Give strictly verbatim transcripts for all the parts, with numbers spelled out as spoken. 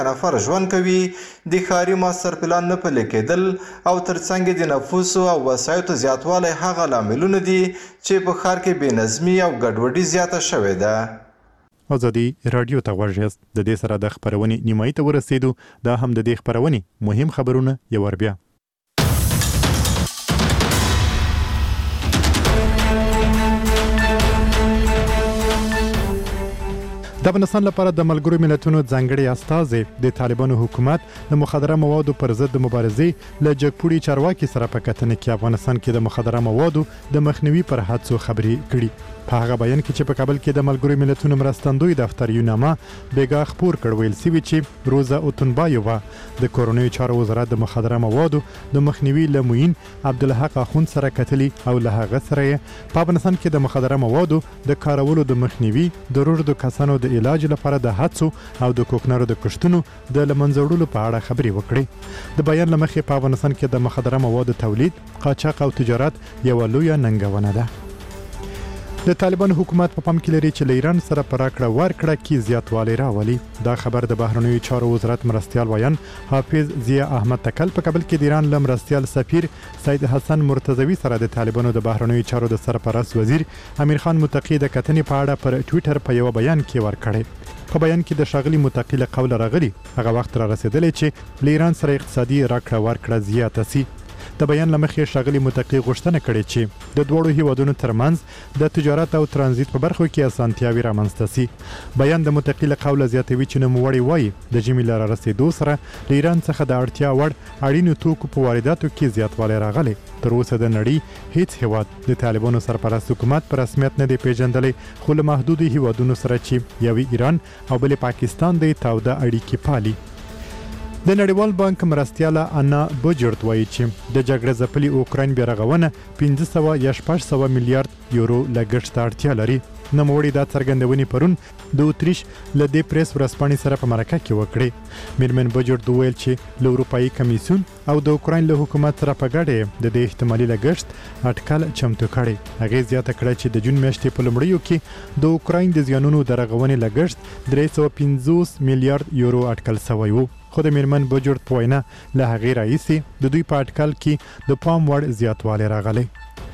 نفر ژوند کوي د ښاري ماستر پلان نه پلي کېدل او ترڅنګ د نفوسو او وسایطو زیاتوالی هغه لاملونه دي چې په ښار کې بې نظمي او ګډوډي زیاته شوې ده. ازادي راډیو ته غوږ یاست. د دې سره د خپرونې نیمایي ته ورسېدو. دا هم د دې خپرونې مهم خبرونه یو ور بیا. د افغانستان لپاره د ملګرو ملتونو ځانګړي استازی د طالبانو حکومت د مخدره موادو پر ضد د مبارزې له جګپوړي چارواکي سره په کتنه کې افغانستان کې د مخدره موادو د مخنیوي پر هڅو خبرې کړي. په هغه بیان کې چې په کابل کې د ملګرو ملتونو مرستندوی دفتر یونامه بیګا خپور کړ ویل سوي چې روزا اوتنبایووا د کورونی چارو وزارت د مخدره موادو د مخنیوي لموین عبدالحق اخوند سره کتلی او له هغه سره په افغانستان کې د مخدره موادو د کارولو د مخنیوي د روږدو کسانو د علاج لپاره د هڅو او د کوکنارو د کښتونو د لمنځه وړلو په اړه خبرې وکړي. د بیان له مخې په افغانستان کې د مخدره موادو تولید، قاچاق او تجارت یوه لویه ننګونه ده. د طالبان حکومت په پام کې لري چې له ایران سره په راکړه ورکړه کې زیاتوالی راولي. دا خبر د بهرنیو چارو وزارت مرستیال ویان حافظ ضیا احمد تکل په کابل کې د ایران له مرستیال سفیر سید حسن مرتضوي سره د طالبانو د بهرنیو چارو د سرپرست وزیر امیر خان متقی د کتنې په اړه پر ټویټر په یو بیان کې ورکړی. په بیان کې د ښاغلي متقی له قوله راغلي هغه وخت را رسېدلی چې له ایران سره اقتصادي راکړه ورکړه زیاته سي. د بیان له مخې ښاغلي متقی غوښتنه کړې چې د دواړو هیوادونو ترمنځ د تجارت او ترانزیت په برخو کې اسانتیاوې رامنځته سي. بیان د متقی له قوله زیاتوي چې نوموړی وایي د ژمي له رارسېدو سره له ایران څخه د اړتیا وړ اړینو توکو په وارداتو کې زیاتوالی راغلی. تر اوسه د نړۍ هیڅ هیواد د طالبانو سرپرست حکومت په رسمیت نه دی پیژندلی، خو له محدودو هیوادونو سره چې یوې ایران او بلې پاکستان دی توده اړیکې پالي. د نړیوال بانک مرستیاله انا بوجرد وایي چې د جګړه ځپلي اوکراین بیارغونه پنځه سوه یا شپږ سوه میلیارډ یورو لګښت ته اړتیا لري. نوموړي دا څرګندونې پرون د اتریش له دې پریس ورځپاڼې سره په مرکه کې وکړې. میرمن بوجرد وویل چې له اروپایي کمیسیون او د اوکراین له حکومت سره په ګډه د دې احتمالي لګښت اټکل چمتو کړی. هغې زیاته کړه چې د جون میاشتې په لومړیو کې د اوکراین د زیانونو د رغونې لګښت درې سوه پنځوس میلیارډ یورو اټکل سوی و. خو د میرمن بوجرد په وینا له هغې راهیسې د دوی په اټکل کې د پام وړ زیاتوالی راغلی.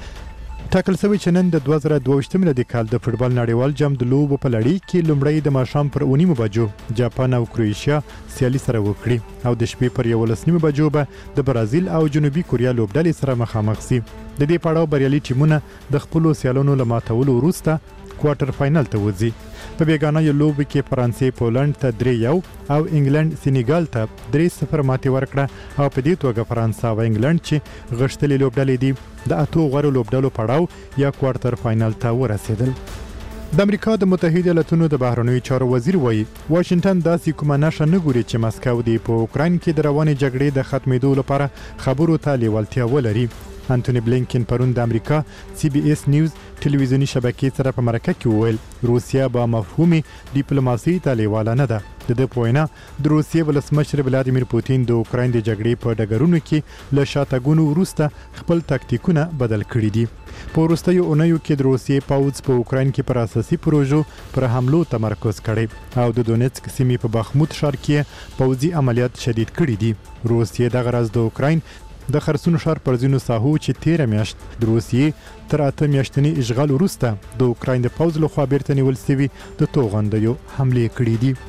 ټاکل شوی چې نن د دوه زره دوه ویشت میلادي کال د فوټبال نړیوال جام د لوبو په لړۍ کې لومړی د ماښام پر اوه نیمو بجو جاپان او کروئیشیا سیالي سره وکړي او د شپې پر یولس نیمو بجو به د برازیل او جنوبي کوریا لوبډلې سره مخامخ سي. د دې پړاو بریالي ټیمونه د خپلو سیالانو له ماتولو وروسته کوارټر فاینل ته وځي. په بیګانه یو لوبې کې فرانسې پولند ته درې یو او انګلند سینیګال ته درې صفر ماتې ورکړه او په دې توګه فرانسه او انګلند چې غښتلې لوبډلې دي د اتو غوره لوبډلو پړاو یا کوارټر فاینل ته ورسېدل. د امریکا د متحده ایالاتونو د بهرنیو چارو وزیر وایي واشنگټن داسې کومه نښه نه ګوري چې مسکو د په اوکراین کې د روانې جګړې د ختمېدو لپاره خبرو ته لیوالتیا ولري. انټونی بلینکن پرون د امریکا سی بي اس نیوز ټلویزیونی شبکې سره په مرکه کې وویل روسیا به مفهومي ډیپلوماسي ته لیواله نه ده. د ده په وینا د روسیې ولسمشر ولادیمیر پوتین د اوکراین د جګړې په ډګرونو کې له شاتګونو وروسته خپل تاکتیکونه بدل کړي دي. په وروستیو اونیو کې د روسیې پوځ په اوکراین کې پر اساسي پروژو پر حملو تمرکز کړی او د دونیتسک سیمې په بخموت ښار کې پوځي عملیات شدید کړي دي. روسیې دغه راز د اوکراین د خرسون ښار پر ځینو ساحو چې تیره میاشت د روسیې تر اته میاشتني اشغال وروسته د اوکراین د پوځ لخوا بیرته نیول سوي د توغندیو حملې کړي دي.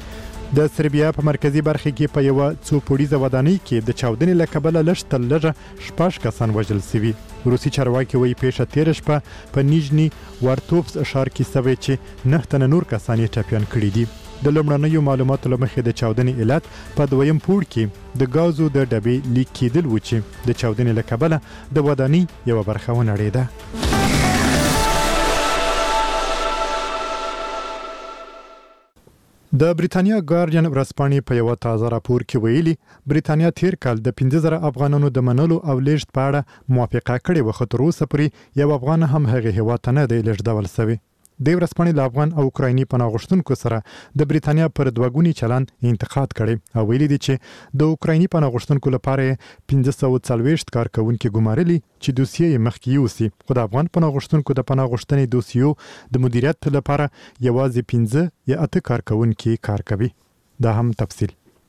د سربیا په مرکزی برخه کې په یو څو پوړیزه ودانۍ کې د چاودنې له کبله لږ تر لږه شپږ کسان وژل سوي. روسي چارواکي وایي پیښه تیره شپه په نیژني وارتوفس ښار کې سوی چې نه تنه نور کسان یې ټپیان کړي دي. د لومړنیو معلوماتو له مخې د چاودنې علت په دویم پوړ کې د ګازو د ډبې لیک کېدل و چې د چاودنې له کبله د ودانۍ یوه برخه ونړېده. د بریتانیا ګارډین ورځپاڼې په یوه تازه راپور کې ویلي بریتانیا تیر کال د پنځه زره افغانانو د منلو او لیږد په اړه موافقه کړې وه، خو تر اوسه پورې یو افغان هم هغې هیواد ته نه دی لیږدول سوی. د ورځپاڼې له افغان او اوکرایني پناه غوښتونکو سره د بریتانیا پر دوه ګوني چلند انتقاد کړی او ویلي دي چې د اوکرایني پناه غوښتونکو لپاره پنځه سوه څلوېښت کارکوونکي ګمارلي چې دوسیې یې مخکې یوسي، خو د افغان پناه غوښتونکو د پناه غوښتنې دوسیو د مدیریت لپاره یوازې پنځه یا اته کارکوونکي کار کوي. دا هم تفصیل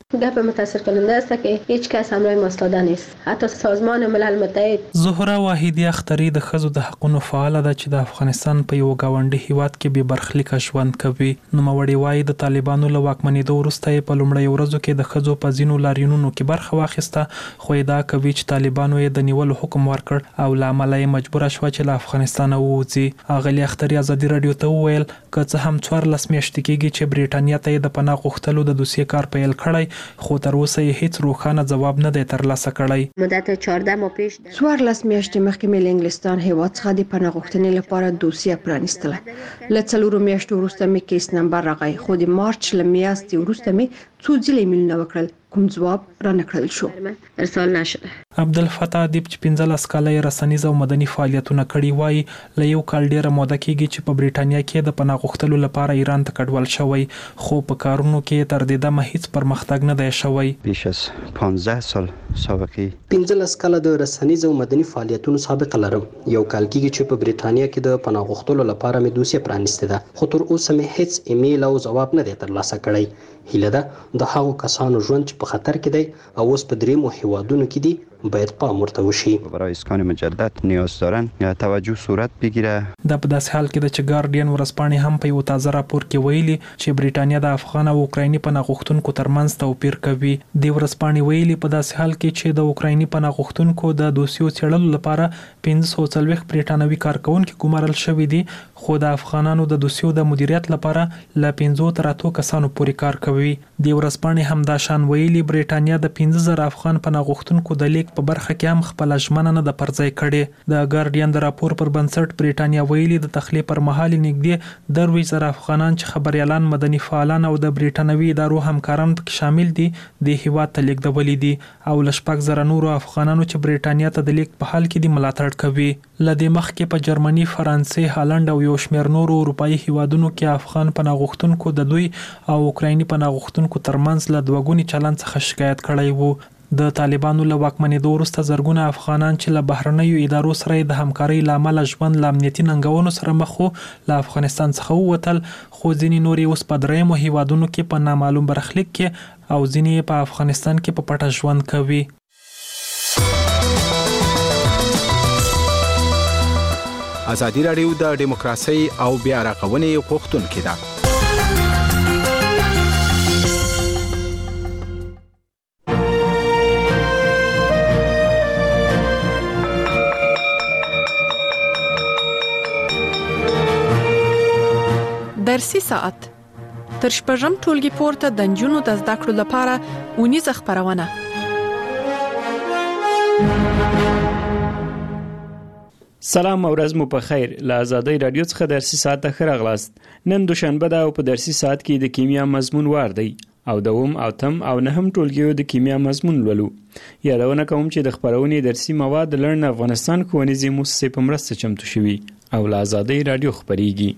گپ متاثر کننده است که هیچ کس همراه ما ایستاده نیست. حتی سازمان ملل متحد. زهره واحدی اختری د ښځو د حقونو فعاله ده چې د افغانستان په یو گاونډي هیواد کې به برخلیک ژوند کوي. نوموړی وایي د طالبانو له واکمنېدو وروسته په لومړیو ورځو کې د ښځو په ځینو لاریونونو کې برخه واخیسته، خو ادعا کوي چې طالبانو یې د نیولو حکم ورکړ او له امله یې مجبوره شوه چې له افغانستانه ووځي. اغلې اختري ازادي راډیو ته وویل که څه هم څوارلس میاشتې کېږي چې برېټانیا ته یې د پناه غوښتلو د دوسیې کار پیل کړی، خو تر اوسه یې هیڅ روښانه ځواب نه دی ترلاسه کړی. مدت چهارده ماه پیش څوارلس میاشتې مخکې مې له انګلستان هیواد څخه د پناه غوښتنې لپاره دوسیه پرانیستله. له څلورو میاشتو وروسته مې کیس نمبر راغی، خو د مارچ له میاشتې وروسته مې څو ځله ایمیلونه وکړل، کوم ځواب را نه کړل شو. ارسال نشده. عبدالفتاح ادیب چې پنځلس کاله یې رسنیز او مدني فعالیتونه کړي وایي له یو کال ډیره موده کېږي چې په برېټانیا کې د پناه غوښتلو لپاره ایران ته کډوال شوی، خو په کارونو کې تر دې دمه هیڅ پرمختګ نه دی شوی. بیش از پانزده سال سابقه پنځلس کاله د رسنیز او مدني فعالیتونو سابقه لرم. یو کال کېږي چې په برېټانیا کې د پناه غوښتلو لپاره مې دوسیه پرانیستې ده، خو تر اوسه مې هیڅ ایمیل او ځواب نه دی ترلاسه کړی. هیله ده د هغو کسانو ژوند چې په خطر کې دی او اوس په دریمو هیوادونو کې دي باید پام ورته وشي. برای اسکان مجدد نیاز دارن یا توجه صورت بگیره. دا په داسې حال کې ده چې ګارډین ورځپاڼې هم په یو تازه راپور کې ویلي چې برېټانیا د افغان او اوکرایني پناه غوښتونکو ترمنځ توپیر کوي. د ورځپاڼې ویلي په داسې حال کې چې د اوکرایني پناه غوښتونکو د دوسیو څېړلو لپاره پنځه سوه څلوېښت برېټانوي کارکوونکي ګمارل شوي دي، خو د افغانانو د دوسیو د مدیریت لپاره له پنځو تر اتو کسانو پورې کار کوي. د ورځپاڼې هم دا شان ویلي برېټانیا د پنځه زره افغان پناه غوښتونکو د لیک په برخه کې هم خپل ژمنه نه ده پرځای کړې. د ګارډین د راپور پر بنسټ برېټانیا ویلي د تخلیې پر مهال نږدې درویشت زره افغانان چې خبریالان، مدني فعالان او د برېټانوي ادارو همکاران پکې شامل دي د هیواد ته لیږدولي دي او له شپږ زره نورو افغانانو چې برېټانیا ته د لیک په حال کې دي ملاتړ کوي. له دې مخکې په جرمني، فرانسې، هالند او یو شمېر نورو اروپایي هیوادونو کې افغان پناه غوښتونکو د دوی او اوکرایني پناه غوښتونکو ترمنځ له دوه ګوني چلند څخه شکایت کړی وو. د طالبانو له واکمنېدو وروسته زرګونه افغانان چې له بهرنیو ادارو سره د همکارۍ له امله ژوند له امنیتي ننګونو سره مخ وو له افغانستان څخه ووتل، خو ځینې نور یې اوس په دریمو هیوادونو کې په نامعلوم برخلیک کې او ځینې په افغانستان کې په پټه ژوند کوي. ازادي راډیو د دیموکراسي او بیا رغونې غوښتونکې ده. درسي ساعت تر شپږم ټولګي پورته د نجونو د زده کړو لپاره اونیزه خبرونه. سلام او ورځ مو په خیر. له ازادي رادیو څخه درسي ساعت ته ښه راغلاست. نن دوشنبه ده او په درسي ساعت کې د کیمیا مضمون وار دی او دوم او تم او نهم ټولګیو د کیمیا مضمون لولو. یادونه کوم چې د خبرونې درسي مواد لړن افغانستان ښوونیزې مؤسسې په مرسته چمتو شوي او له ازادي رادیو خبريږي.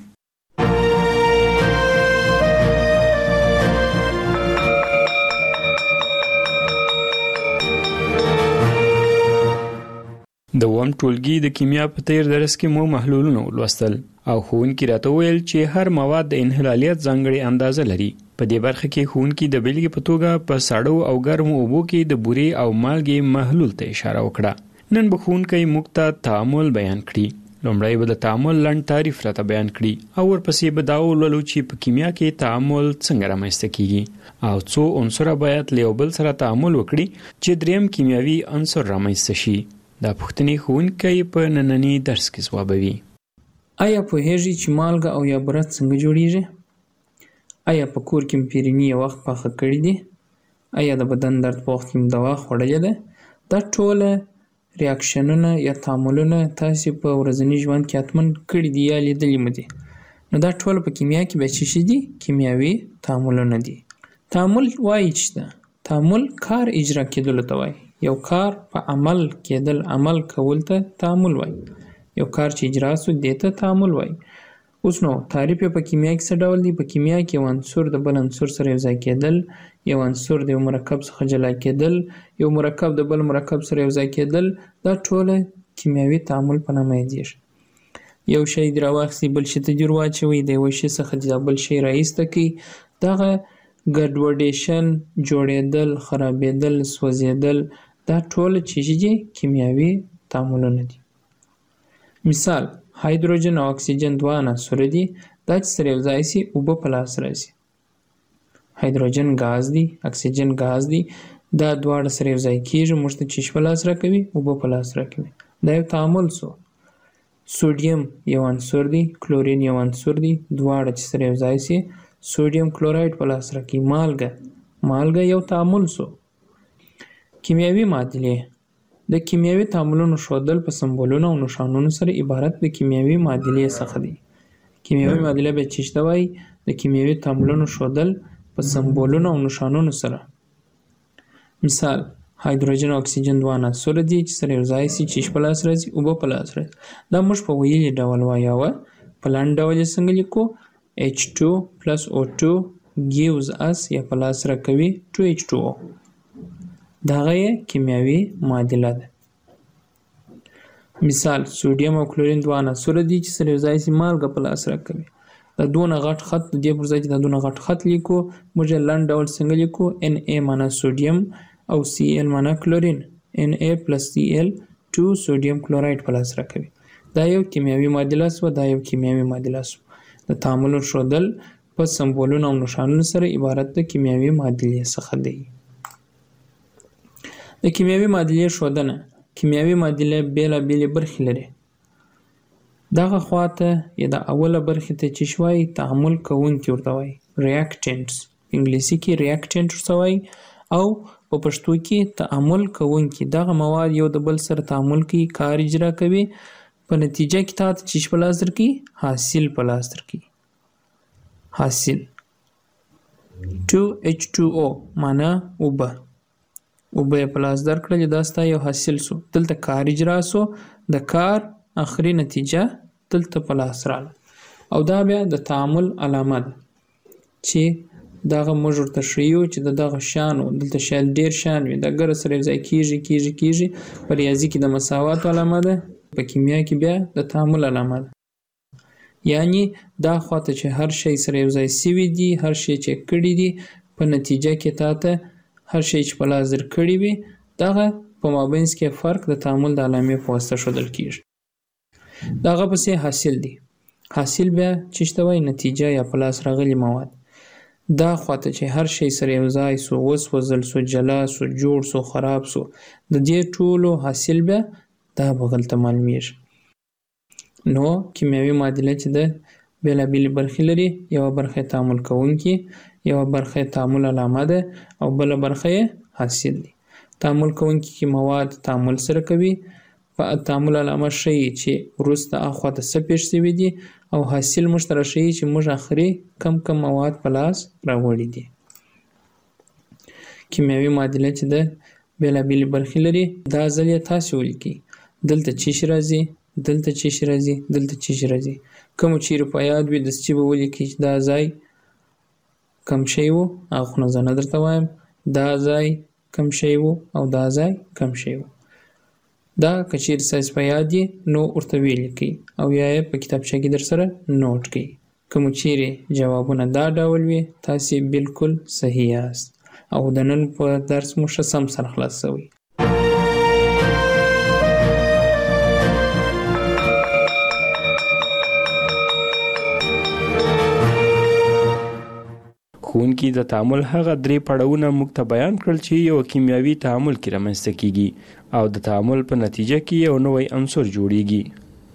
د وم ټولګي د کیمیا په تیر درس کې مو محلولونه ولوستل او ښوونکي راته ویل چې هر مواد د انحلالیت ځانګړې اندازه لري. په دې برخه کې ښوونکي د بیلګې په توګه په ساړو او ګرمو اوبو کې د بورې او مالګې محلول ته اشاره وکړه. نن به ښوونکی موږ ته تعامل بیان کړي. لومړی به د تعامل لنډ تعریف راته بیان کړي او ورپسې به دا ولولو چې په کیمیا کې تعامل څنګه رامنځته کیږي او څو عنصره باید له یو بل سره تعامل وکړي چې دریم کیمیاوي عنصر رامنځته شي. دا پوښتنې ښوونکی په ننني درس کې ځوابوي. آیا پوهیږئ چې مالګه او یا برت څنګه جوړیږي؟ آیا په کور کې پیرني یو وخت پاخه کړی دي؟ آیا د بدن درد په وخت کې دوا خوړلې ده؟ دا ټول ریاکشنونه یا تعاملونه تاسو په ورځني ژوند کې حتمن کړی دي یا لیدلي مو دي. نو دا ټول په کیمیا کې به څه شي دي؟ کیمیاوي تعاملونه دي. تعامل وایي چې تعامل کار اجرا کېدل ته وایي. یو کار په عمل کېدل، عمل کول ته تعامل وایي. یو کار چې اجرا شو دې ته تعامل وایي. اوس نو تعریف په کیمیا کې څه ډول دی؟ په کیمیا کې یو عنصر د بل عنصر سره یوځای کېدل، یو عنصر د یو مرکب څخه جلا کېدل، یو مرکب د بل مرکب سره یوځای کېدل، دا ټول کیمیاوي تعامل په نامه یادېږي. یو شی دې راواخلئ بل شي ته جوړ واچوئ، د یو شي څخه د بل شی راایسته کړئ، دغه ګډوډیشن، جوړېدل، خرابېدل، سوځېدل، دا ټول چې دي کیمیاوي تعاملونه دي. مثال هایدروجن او اکسیجن دوه عناصر دي، دا چې سره یو ځای سي اوبه په لاس راځي. هایدروجن ګاز دی، اکسیجن ګاز دی، دا دواړه سره یو ځای کېږي، موږ ته چیش په لاس راکوي، اوبه په لاس راکوي. دا یو تعامل سو. سوډیم یو عنصر دی، کلورین یو عنصر دی، دواړه چې سره یو ځای سي سوډیم کلورایډ په لاس راکوي. مالګه مالګه یو تعامل سو. کیمیاوي معادلې د کیمیاوي تعاملونو ښودل په سمبولونو او نښانونو سره عبارت د کیمیاوي معادلې څخه دی. کیمیاوي معادله به چی شته وای؟ د کیمیاوي تعاملونو ښودل په سمبولونو او نښانونو سره. مثال هایدروجن او اکسیجن دوه عناصر دي چې سره یو ځای سي چیش په لاس راځي، اوبه په لاس راځي. دا موږ په ویلي ډول وایو. په لاندې ډول یې څنګه لیکو؟ ایچ ټو plus او ټو gives us یا په لاس راکوي ټو ایچ ټو او. دغه یې کیمیاوي معادله ده. مثال سوډیم او کلورین دوه عناصر دي چې سره یو ځای سي مالګه په لاس راکوي. دا دونه غټ خط د دې پر ځای چې دا دونه غټ خط لیکو، موږ یې لنډ ډول څنګه لیکو؟ ان ای معنا سوډیم او سی ال معنا کلورین. ان ای پلس سی ال ټو سوډیم کلورایډ په لاس راکوي. دا یو کیمیاوي معادله سوه، دا یو کیمیاوي معادله سوه. د تعامل ښودل په سمبولونو او نښانونو سره عبارت د کیمیاوي معادلې څخه دی. د کیمیاوي معادلې ښودنه. کیمیاوي معادله بېلابېلې برخې لري. دغه خواته یا د اوله برخې ته چې شوای تعامل کوونکي ورته وایي، ریاکټنټس. انګلیسي کې ریاکټنټ ورته وایي او په پښتو کې تعامل کوونکي. دغه مواد یو د بل سره تعامل کوي، کار اجرا کوي، په نتیجه کې تا ته چې په لاس درکوي؟ حاصل په لاس درکوي. حاصل ټو ایچ ټو او معنا اوبه. اوبه یې په لاس درکړلې، دا ستا یو حاصل سو. دلته کار اجرا سو، د کار آخري نتیجه دلته په لاس راغله. او دا بیا د تعامل علامه ده چې دغه موږ ورته ښیو چې د دغه شیانو دلته شاید ډېر شیان وي، دا ګره سره یو ځای کېږي کېږي کېږي. په ریاضي کې د مساواتو علامه ده، په کیمیا کې بیا د تعامل علامه ده. یعنی دا خواته چې هر شی سره یو ځای سوي دي، هر شی چې کړي دي، په نتیجه کې تا ته هر شی چې په لاس درکړي وي، دغه په مابینځ کې فرق د تعامل د علامې په واسطه ښودل کېږي. دغه پسې حاصل دی. حاصل بیا چې شته وایي نتیجه یا په لاس راغلي مواد. دا خواته چې هر شی سره یو ځای سو، وسوځل سو، جلا سو، جوړ سو، خراب سو، د دې ټولو حاصل بیا دا به غلطه معلومیږي. نو کیمیاوي معادله چې ده بېلابېلې برخې لري. یوه برخه یې تعامل کوونکي، یوه برخه یې تعامل علامه ده او بله برخه یې حاصل دی. تعامل کوونکي کې مواد تعامل سره کوي، په تعامل علامه ښیي چې وروسته اخواته څه پېښ شوي دي، او حاصل موږ ته راښیي چې موږ آخري کم کم مواد په لاس راوړي دي. کیمیاوي معادله چې ده بېلابېلې برخې لري. دا ځل یې تاسې ولیکئ. دلته چیش راځي، دلته چیش راځي، دلته چیش راځي. کومو چیرې په یاد وي دسچې به ولیکئ چې دا ځای کم شی و، هغه خو نه زه نه درته وایم. دا ځای کم شی و او دا ځای کم شی و. دا که چیرې ستاسې په یاد یې نو ورته ولیکئ او یا یې په کتابچه کې در سره نوټ کړئ. کومو چیرې جوابونه دا ډول وي تاسې بالکل صحیح یاست او د نن په درس مو ښه سم سره خلاص شوی. ښوونکي د تعامل هغه درې پړاوونه موږ ته بیان کړل چې یو کیمیاوي تعامل کې رامنځته کیږي او د تعامل په نتیجه کې یو نوی عنصر جوړیږي.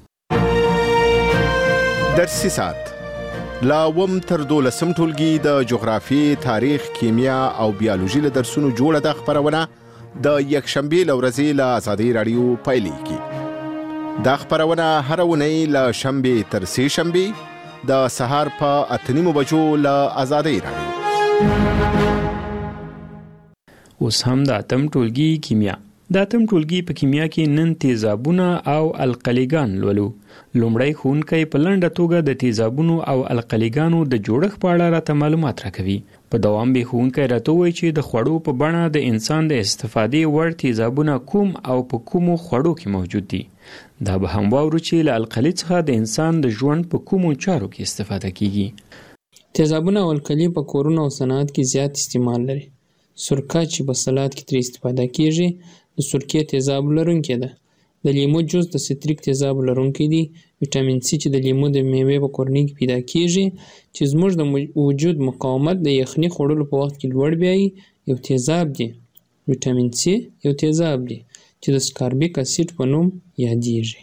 درسي ساعت لا اووم تر دولسم ټولګي د جغرافي، تاریخ، کیمیا او بیولوژي له درسونو جوړه ده خپرونه د یکشنبې له ورځې له ازادي راډیو پیلېږي. دا خپرونه هره اونۍ له شنبې تر سې شنبې د سهار په اته نیمو بجو له ازادي راډیو. اوس هم د اتم ټولګي کیمیا. د اتم ټولګي په کیمیا کې نن تیزابونه او القلیګان لولو. لومړی ښوونکی په لنډه توګه د تیزابونو او القلیګانو د جوړښت په اړه راته معلومات راکوي. په دوام به ښوونکی راته وایي چې د خوړو په بڼه د انسان د استفادې وړ تیزابونه کوم او په کومو خوړو کې موجود دي. دا به هم واورو چې له القلي څخه د انسان د ژوند په کومو چارو کې استفاده کیږي. تیزابونه او الکلي په کورونو او صنعت کې زیات استعمال لري. سرکه چې په سلاد کې ترې استفاده کیږي د سرکې تیزاب لرونکې ده. د لیمو جوس د ستریک تیزاب لرونکی دی. ویټامین سی چې د لیمو د میوې په کورنۍ کې پیدا کیږي چې زموږ د وجود مقاومت د یخني خوړلو په وخت کې لوړ بیایي یو تیزاب دی. ویټامین سی یو تیزاب دی چې د سکاربیک اسید په نوم یادیږي.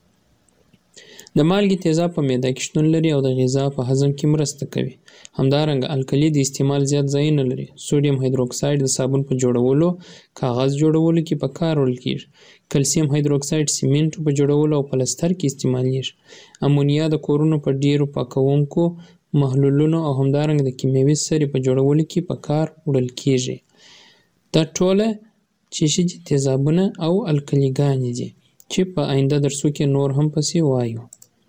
د مالګې تیزاب په معده کې شتون لري او د غذا په هضم کې مرسته کوي. همدارنګه الکلي د استعمال زیات ځای نه لري. سوډیم هایدروکساید د صابون په جوړولو، کاغذ جوړولو کې په کار وړل کیږي. کلسیم هایدروکساید سیمنټ په جوړولو او پلستر کې استعمالیږي. امونیا د کورونو په ډیرو پاکونکو محلولونو او همدارنګه د کیمیاوي سرې په جوړولو کې په کار وړل کیږي. دا ټوله چې شي تیزابونه او الکلیګانې دي چې په آینده درسو کې نور هم پسې وایو.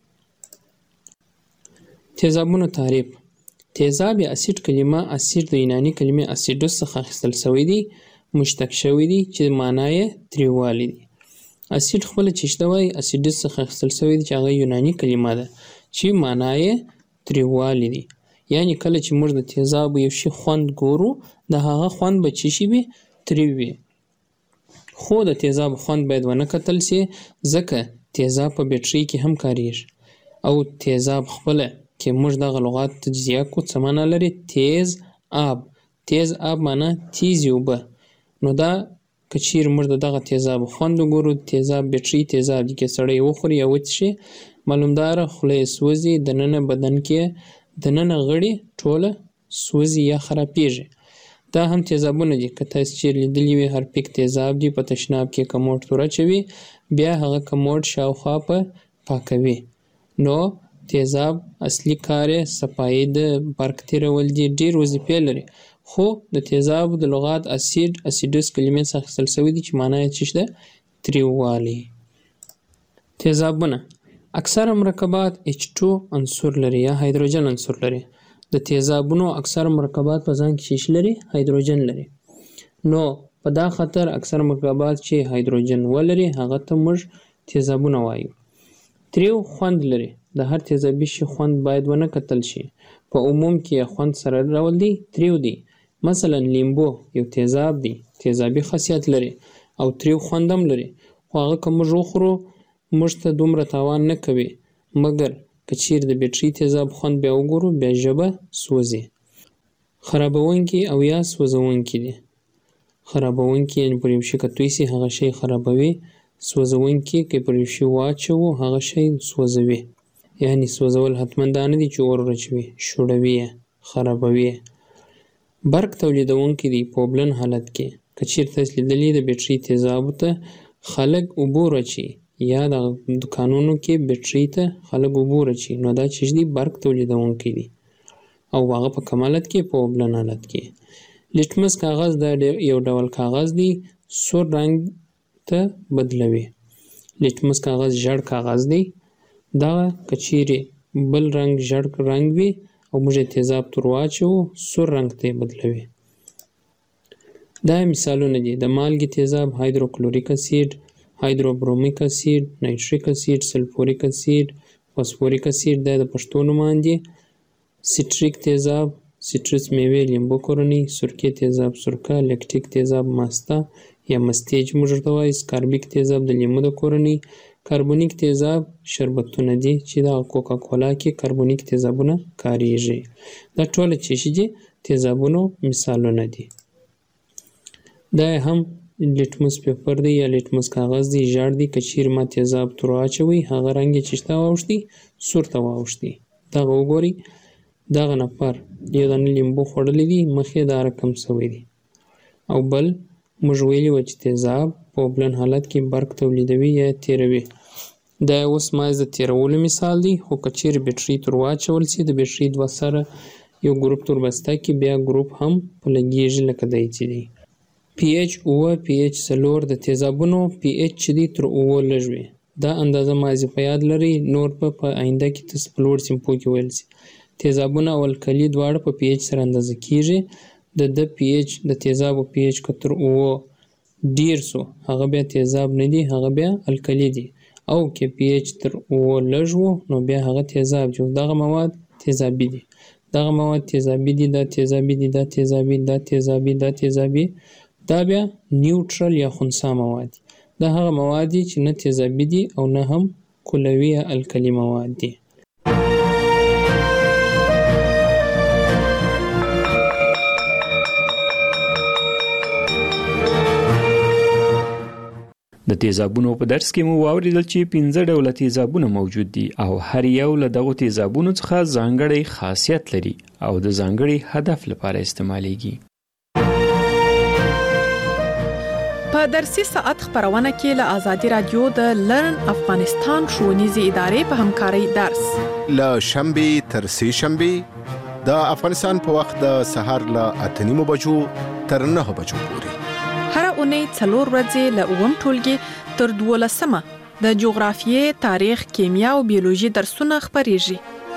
تیزابونو تعریف. تیزاب یا اسید کلمه اسید د یوناني کلمې اسیدوس څخه اخیستل شوی دی، مشتق شوی دی چې معنی یې تریوالی دی. اسید خپل چشته وای اسیدوس څخه اخیستل شوی دی چې هغه یوناني کلمه ده چې معنی یې تریوالی دی. یعنی کله چې موږ د تیزاب یو شی خوند ګورو د هغه خوند به چی شي وي؟ تریو وي. خو د تیزاب خوند باید ونه کتل سي ځکه تیزاب په بیټرۍ کې هم کاریږي او تیزاب خپله کې موږ دغه لغات تجزیه کو څه معنا لري؟ تیز آب. تیز آب معنا تیزې اوبه. نو دا که چیرې موږ د دغه تیزاب خوند وګورو، تیزاب بیټرۍ تیزاب دي، کې سړی وخوري یا وڅښي معلومداره خوله یې سوځي، دننه بدن کې دننه غړي ټوله سوځي یا خرابیږي. دا هم تیزابونه دي. که تاسو چیرې لیدلي وي هرپیک تیزاب دی په تشناب کې کموډ تور اچوي بیا هغه کموډ شاوخوا په پاکوي. نو تیزاب اصلي کار یې صفایي د برق تیرول دي. ډېر وظیفې لري خو د تیزاب د لغات اسید اسیدوس کلمې څخه اخیستل شوي دي چې معنی یې څه ده؟ تریووالی. تیزابونه اکثره مرکبات اچ ټو عنصر لري یا هایدروجن عنصر لري. د تیزابونو اکثره مرکبات په ځان کې څه لري؟ هایدروجن لري. نو په دا خاطر اکثره مرکبات چې هایدروجن ولري هغه ته موږ تیزابونه وایو. تریو خوند لري. د هر تیزابي شي خوند باید ونه کتل شي. په عموم کې خوند سره ډول دی تریو دی. مثلا لیمبو یو تیزاب دی، تیزابي خاصیت لري او تریو خوند هم لري. خو هغه که موږ وخورو موږ ته دومره تاوان نه کوي، مګر که چیرې د بیټرۍ تیزاب خوند بیا وګورو بیا ژبه سوځي. خرابونکي او یا سوځونکي دي. خرابونکي یعنې پر یو شي که توی سي هغه شی خرابوي. سوځونکي که پر یو شي واچوو هغه شی سوځوي. یعنې سوځول حتما دا نه دي چې اور ورچوي، شوړوي یې، خرابوي یې. برق تولیدونکي دي په اوبلن حالت کې. که چیرې تاسو لیدلي د بیټرۍ تیزابو ته خلک اوبه ورچوي یا د دکانونو کې بیټرۍ ته خلک اوبه ورچوي، نو دا چې دي برق تولیدونکي دي او هغه په کم حالت کې په اوبلن حالت کې. لیټمس کاغذ دا یو ډول کاغذ دی سور رنګ ته بدلوي. لیټمس کاغذ ژړ کاغذ دی. دا که چیرې بل رنګ ژړ رنګ وي او موږ یې تیزاب تور واچوو سور رنګ ته یې بدلوي. دا مثالونه دي. د مالګې تیزاب هایدروکلوریک اسید، هایدروبرومیک اسید، نایتریک اسید، سلفوریک اسید، فاسفوریک اسید دا د پښتو نومان دي. سټریک تیزاب سټرس میوې لیمبو کورنۍ، سرکې تیزاب سرکه، لیکټیک تیزاب ماسته یا مستې چې موږ ورته وایو، سکاربیک تیزاب د لیمو د کورنۍ، کاربونیک تیزاب شربتونه دي چې د کوکا کولا کې کاربونیک تیزابونه کاریږي. دا ټوله چې دي تیزابونو مثالونه دي. دا هم لیټمس پیپر دی یا لیټمس کاغذ دی، ژړ دی. که چیرې ما تیزاب تور واچوئ هغه رنګ یې چشته واوښتي سور ته واوښتي. دغه وګورئ دغه نفر یو دانه لیمبو خوړلی دی مخ یې دا رقم شوی دی. او بل موږ ویلي وه چې تیزاب په اوبلن حالت کې برق تولیدوي یا تیروي. دا اوس مایز د تیرولو مثال دی. خو که چیرې بیټرۍ تور واچول سي د بیټرۍ دوه سره یو ګروپ تور بسته کې بیا ګروپ هم په لګیږي لکه دی چې دی. پی ایچ اوه پی ایچ څلور د تیزابونو پی ایچ چې دی تر اوه لږ وي. دا اندازه ماضي په یاد لرئ، نور به په آینده کې تاسو په لوړ سیمپو کې ویل سي. تیزابونه او الکلي دواړه په پی ایچ سره اندازه کیږي. د د پی ایچ د تیزابو پی ایچ که تر اوه ډیر سو هغه بیا تیزاب نه دی، هغه بیا الکلي دی. او که پی ایچ تر اوه لږ وو نو بیا هغه تیزاب جو. دغه مواد تیزابي دي. دغه مواد تیزابي دي، دا تیزابي دي، دا تیزابي، دا تیزابي، دا تیزابي، دا بیا نیوټرل یا خنثی مواد دي. دا هغه مواد دي چې نه تیزابي دي او نه هم کلوي یا الکلي مواد دي. د تیزابونو په درس کې مو واوریدل چې پنځه ډوله تیزابونه موجود دي او هر یو له دغو تیزابونو څخه ځانګړی خاصیت لري او د ځانګړي هدف لپاره استعمالیږي. په درسي ساعت خبرونه کې له آزادي رادیو د لرن افغانستان ښوونیزې ادارې په همکارۍ درس له شنبې تر سې شنبې د افغانستان په وخت د سهار له اته نیمو بجو تر نهه بجو پورې. هر اونۍ څلور ورځې له اووم ټولګي تر دولسمه د جغرافیې، تاریخ، کیمیا او بیولوژي درسونه خپریږي.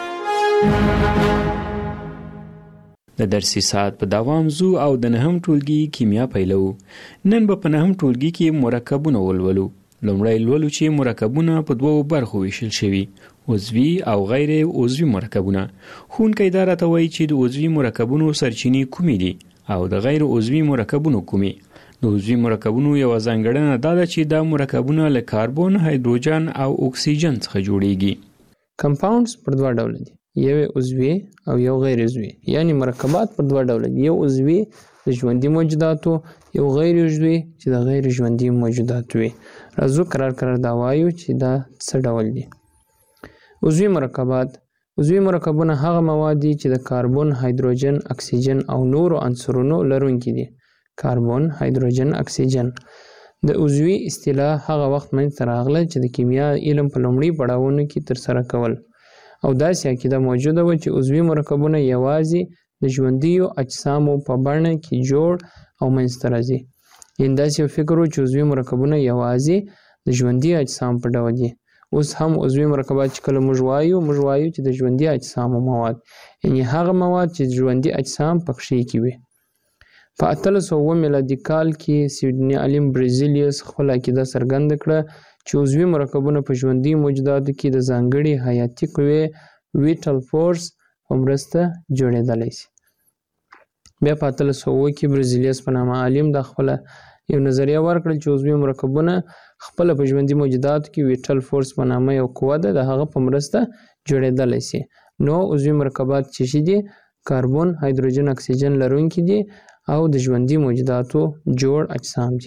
د درسي ساعت په دوام زو او د نهم ټولګي کیمیا پیلو. نن به په نهم ټولګي کې مرکبونه ولولو. لومړی لولو چې مرکبونه په دوو برخو ویشل شوي، عضوي او غیر عضوي مرکبونه. ښوونکی دا راته وایي چې د عضوي مرکبونو سرچینې کومې دي او د غیر عضوي مرکبونو کومې. د عضوي مرکبونو یوه ځانګړنه دا ده چې دا مرکبونه له کاربن، هایدروجن او اکسیجن څخه جوړیږي. کمپاونډز پر دوه ډوله دي، یو عضوي او یو غیر عضوي. یعنی مرکبات پر دوه ډوله دي، یو عضوي د ژوندي موجوداتو، یو غیر عضوي چې د غیر ژوندي موجوداتو وي. راځو قرار قرار دا وایو چې دا څه ډول دي. عضوي مرکبات عضوي مرکبونه هغه مواد دي چې د کاربن، هایدروجن، اکسیجن او نورو عنصرونو لرونکي دي. کاربن، هایدروجن، اکسیجن. د عضوي اصطلاح هغه وخت منځته راغله چې د کیمیا علم په لومړي پړاوونو کې ترسره کول او داسې عقیده موجوده وه چې عضوي مرکبونه یوازې د ژوندیو اجسامو په بڼه کې جوړ او منځته راځي. یعنې داسې یو فکر و چې عضوي مرکبونه یوازې د ژوندي اجسام په ډول دي. اوس هم عضوي مرکبات چې کله موږ وایو موږ وایو چې د ژوندي اجسامو مواد، یعنې هغه مواد چې ژوندي اجسام پکښې کې وي. په اتلس سوه اووه میلادي کال کې سویډني عالم برزیلیوس خپله عقیده څرګنده کړه چې عضوي مرکبونه په ژوندي موجوداتو کې د ځانګړي حیاتي قوې ویټل فورس په مرسته جوړېدلی شي. بیا په اتلس سوه اووه کې برزیلیوس په نامه عالم دا خپله یو نظریه ورکړل چې عضوي مرکبونه خپله په ژوندي موجوداتو کې ویټل فورس په نامه یو قوه ده، د هغه په مرسته جوړېدلی شي. نو عضوي مرکبات چې شي دي کاربن، هایدروجن، اکسیجن لرونکي دي او د ژوندي موجوداتو جوړ اجسام دي.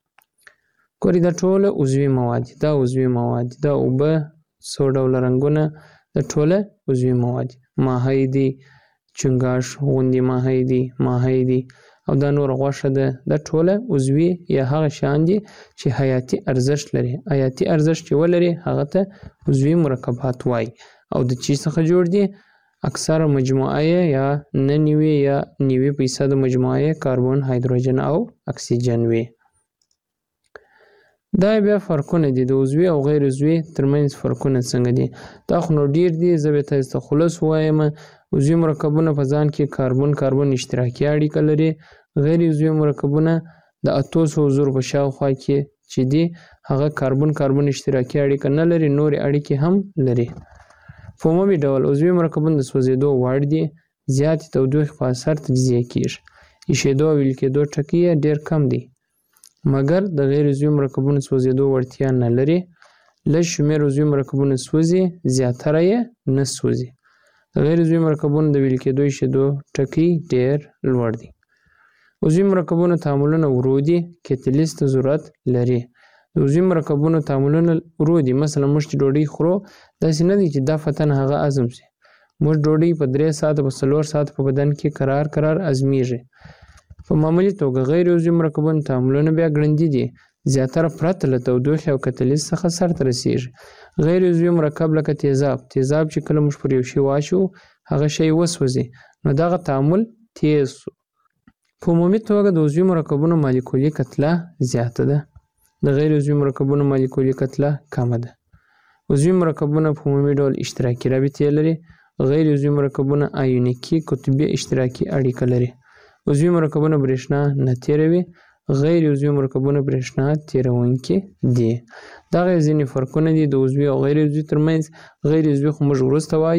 ګورئ دا ټوله عضوي مواد دي، دا عضوي مواد دي، دا اوبه څو ډوله رنګونه دا ټوله عضوي مواد دي. ماهی دي، چنګاښ غوندې ماهی دي، ماهی دي او دا نور غوښه ده. دا ټوله عضوي یا هغه شیان دي چې حیاتي ارزښت لري. حیاتي ارزښت چې ولري هغه ته عضوي مرکبات وایي. او د چی څخه جوړ دي؟ اکثره مجموعه یا نه نیوي یا نیوي فیصد مجموعه کاربن، هایدروجن او اکسیجن وي. دا بیا فرقونه دي د عضوي او غیر عضوي ترمنځ فرقونه څنګه دي؟ دا خو نو ډیر دي، زه به تاسو ته خلاص وایم. عضوي مرکبونه په ځان کې کاربن کاربن اشتراکي اړیکه لري. غیر عضوي مرکبونه د اتو سوو زرو په شاوخوا کې چې دي هغه کاربن کاربن اشتراکي اړیکه نه لري، نورې اړیکې هم لري. په عمومي ډول عضوي مرکبونه د سوځېدو وړ دي، زیاتې تودوخې په اثر تجزیه کیږي. ایشېدو او ویلې کېدو ټکي یې ډېر کم دي، مګر د غیر عضوي مرکبونو سوځېدو وړتیا نه لري. لږ شمېر عضوي مرکبونه سوځي، زیاتره یې نه سوځي. د غیر عضوي مرکبونو د ویلې کېدو ایشېدو ټکي ډېر لوړ دي. عضوي مرکبونو تعاملونه ورو دي، کتلیز ته ضرورت لري. د عضوي مرکبونو تعاملونه ورو دي. مثلا موږ چې ډوډۍ خورو داسې نه دي چې دا فتن هغه هضم شي. موږ ډوډۍ په درې ساعته په څلور ساعته په بدن کې قرار قرار هضمېږي. په معمولي توګه غیر عضوي مرکبونو تعاملونه بیا ګړندي دي، زیاتره پرته له تودوخې او کتلیز څخه سرته رسېږي. غیر عضوي مرکب لکه تیزاب تیزاب چې کله موږ پر یو شي واچوو هغه شی وسوځي، نو دغه تعامل تیز شو. په عمومي توګه د عضوي مرکبونو مالیکولي کتله زیاته ده، د غیر عضوي مرکبونو مالیکولي کتله کمه ده. عضوي مرکبونه په عمومي ډول اشتراکي رابطې لري. غیر عضوي مرکبونه آیونیکي قطبي اشتراکي اړیکه لري. عضوي مرکبونه برېښنا نه تیروي، غیر عضوي مرکبونه برېښنا تیروونکي دي. دغه ځینې فرقونه دي د عضوي او غیر عضوي ترمنځ. غیر عضوي خو موږ وروسته وایو،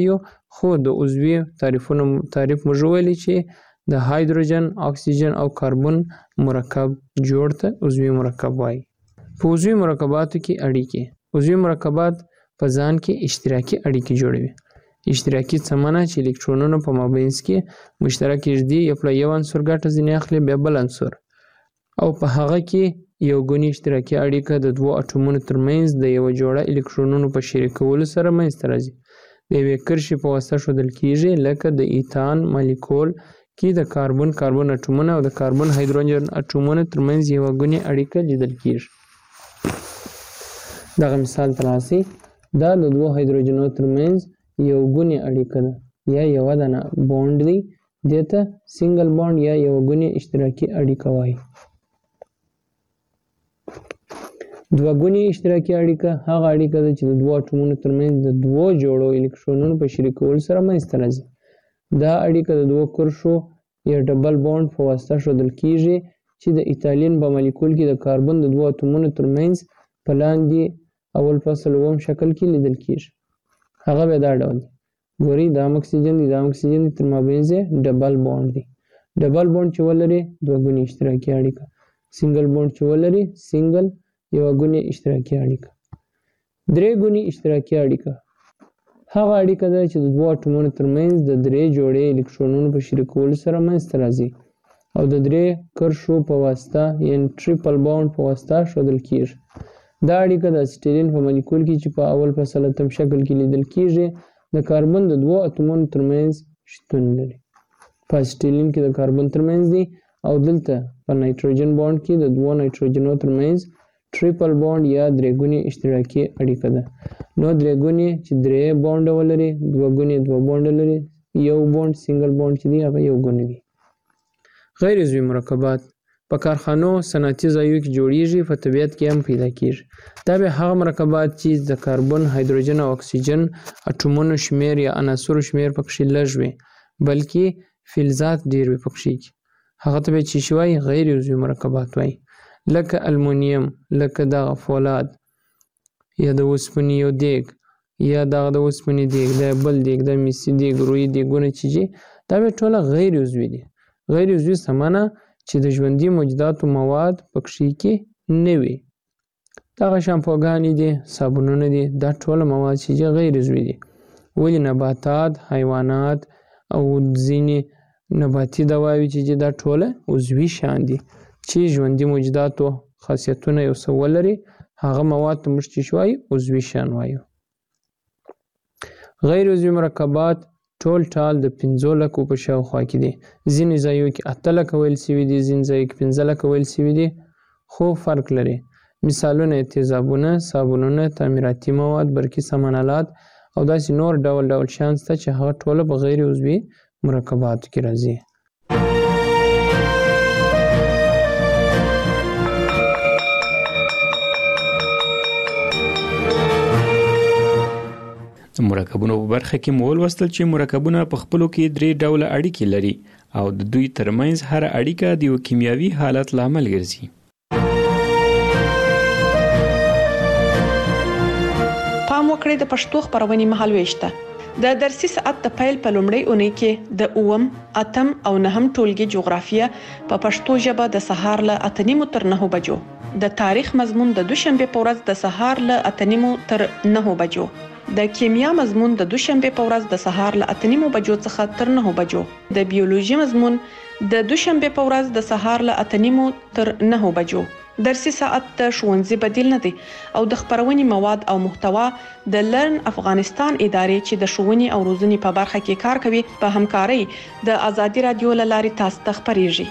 خو د عضوي تعریفونو تعریف موږ ویلی چې د هایدروجن، اکسیجن او کاربن مرکب جوړ ته عضوي مرکب وایي. په عضوي مرکباتو کې اړیکې. عضوي مرکبات په ځان کې اشتراکي اړیکې جوړوي. اشتراکي څه معنی چې الکترونونو په مابینځ کې مشترک ږدي یو له یو عنصر ګټه ځینې اخلي بیا بل عنصر، او په هغه کې یو ګونی اشتراکي اړیکه د دوو اټومونو ترمنځ د یو جوړه الکترونونو په شریکولو سره منځته راځي. د یوې کرښې په واسطه ښودل کیږي، لکه د ایتان مالیکول کې د کاربن کاربن اټومونه او د کاربن هایدروجن اټومونو ترمنځ یو ګونی اړیکه لیدل کیږي. دغه مثال ترلاسي دا د دوو هایدروجنونو ترمنځ یو ګونی اړیکه ده یا یوه دانه بونډ دی، دې ته سنګل بونډ یا یو ګونی اشتراکي اړیکه وایي. دوه ګونی اشتراکي اړیکه هغه اړیکه ده چې د دوو اټومونو ترمنځ د دوو جوړو الکترونونو په شریکولو سره منځته راځي. دا اړیکه د دوو کرښو یا ډبل بونډ په واسطه ښودل کیږي چې د ایتالین په مالیکول کې د کاربن د دوو اټومونو ترمنځ په لاندې اول فصل اووم شکل کې لیدل کیږي. هغه بیا دا ډول دی. ګورئ دا هم اکسیجن دی، دا هم اکسیجن دی، تر مابینځ یې ډبل بونډ دی. ډبل بونډ چې ولري دوه ګونی اشتراکي اړیکه. سنګل بونډ چې ولري سنګل یوه ګونې اشتراکي اړیکه. درې ګونې اشتراکي اړیکه هغه اړیکه ده چې د دوو اټومونو ترمنځ د درې جوړې الکترونونو په شریکولو سره منځته راځي او د درې کرښو په واسطه یعنې ټریپل باونډ په واسطه ښودل کیږي. دا اړیکه د اسیټیلین په مالیکول کې چې په اول فصل اتم شکل کې لیدل کیږي د کاربن د دوو اتومونو ترمنځ شتون لري. په اسیټیلین کې د کاربن ترمنځ دی او دلته په نایتروجن باونډ کې د دوو نایتروجنو ترمنځ ټریپل باونډ یا درې ګونې اشتراکي اړیکه ده. نو درې ګونې چې درې باونډه ولري، دوه ګونې دوه باونډه لري، یو باونډ سنګل باونډ چې دی هغه یو ګونې دی. غیر عضوي مرکبات په کارخانو صنعتي ځایونو کې جوړیږي، په طبیعت کې هم پیدا کیږي. دا به هغه مرکبات چې د کاربن، هایدروجن او اکسیجن اټومونو شمیر یا عناصرو شمیر پکښې لږ وي، بلکې فلزات ډیر وي پکښې کې. هغه ته به چې شي وایي غیر عضوي مرکبات وایي، لکه المونیم، لکه دغه فولاد یا د اوسپنې یو دیګ یا دغه د اوسپنې دیګ، دا بل دیګ، دا میسي دیګ، رویي دیګونه چې دي دا به ټوله غیر عضوي دي. غیر عضوي څه معنی چې د ژوندي موجوداتو مواد پکښې کې نه وي. دغه شامپوګانې دي، صابونونه دي، دا ټوله مواد چې دي غیر عضوي دي. ولې نباتات، حیوانات او ځینې نباتي دواوې چې دي دا ټوله عضوي شیان دي چې ژوندي موجوداتو خاصیتونه یو څه ولري، هغه مواد ته موږ چې وایو عضوي شیان وایو. غیر عضوي مرکبات ټول ټال د پنځو لکو په شاوخوا کې دي. ځینې ځایونو کې اته لکه ویل سوي دي، ځینې ځایونو کې پنځه لکه ویل سوي دي، خو فرق لري. مثالونه یې تیزابونه، صابونونه، تعمیراتي مواد، برقي سامان آلات او داسې نور ډول ډول شیان شته چې هغه ټوله په غیر عضوي مرکباتو کې راځي. د مرکبونو په برخه کې مو ولوستل چې مرکبونه په خپلو کې درې ډوله اړیکې لري او د دوی ترمنځ هر اړیکه د یو کیمیاوي حالت لامل ګرځي. پام وکړئ د پښتو خبرونې مهالويش ته. د درسي ساعت د پیل په لومړۍ اونۍ کې د اووم، اتم او نهم ټولګي جغرافیه په پښتو ژبه د سهار له اته نیمو تر نهو بجو، د تاریخ مضمون د دوشنبه په ورځ د سهار له اته نیمو تر نهو بجو، د کیمیا مضمون د دوشنبه په ورځ د سهار له اته نیمو بجو څخه تر نهو بجو، د بیولوژي مضمون د دوشنبه په ورځ د سهار له اته نیمو تر نهو بجو. درسي ساعت د ښوونځي بدیل نه دی او د خبرونې مواد او محتوا د لرن افغانستان ادارې چې د ښوونې او روزنې په برخه کې کار کوي په همکارۍ د ازادي رادیو له لارې تاسو ته خبرېږي.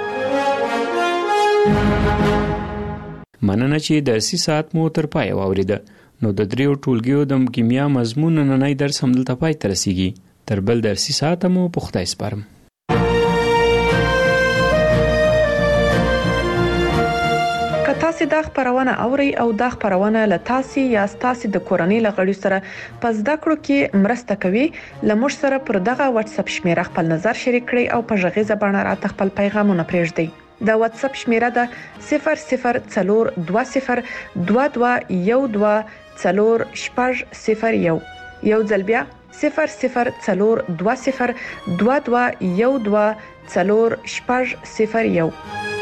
مننه چې درسي ساعت مو تر پای واوریده. نو د دریو ټولګیو د کیمیا مضمون نننی درس هم دلته پای ته رسیږي. تر بل درسي ساعت مو په خدای سپارم. که تاسو دا خبرونه اورئ او دا خبرونه له تاسو یا تاسو د کورنۍ لغړي سره په زده کړو کې مرسته کوي، لمر سره پر دغه واتس اپ شمیره خپل نظر شریک کړئ او په ژغیزه باندې راته خپل پیغامونه پرېږدئ. د واتس اپ شمیره ده صفر صفر څلور دوه صفر دوه دوه یو دوه څلور شپږ صفر یو. یو ځل بیا صفر صفر څلور دوه صفر دوه دوه یو دوه څلور شپږ صفر یو.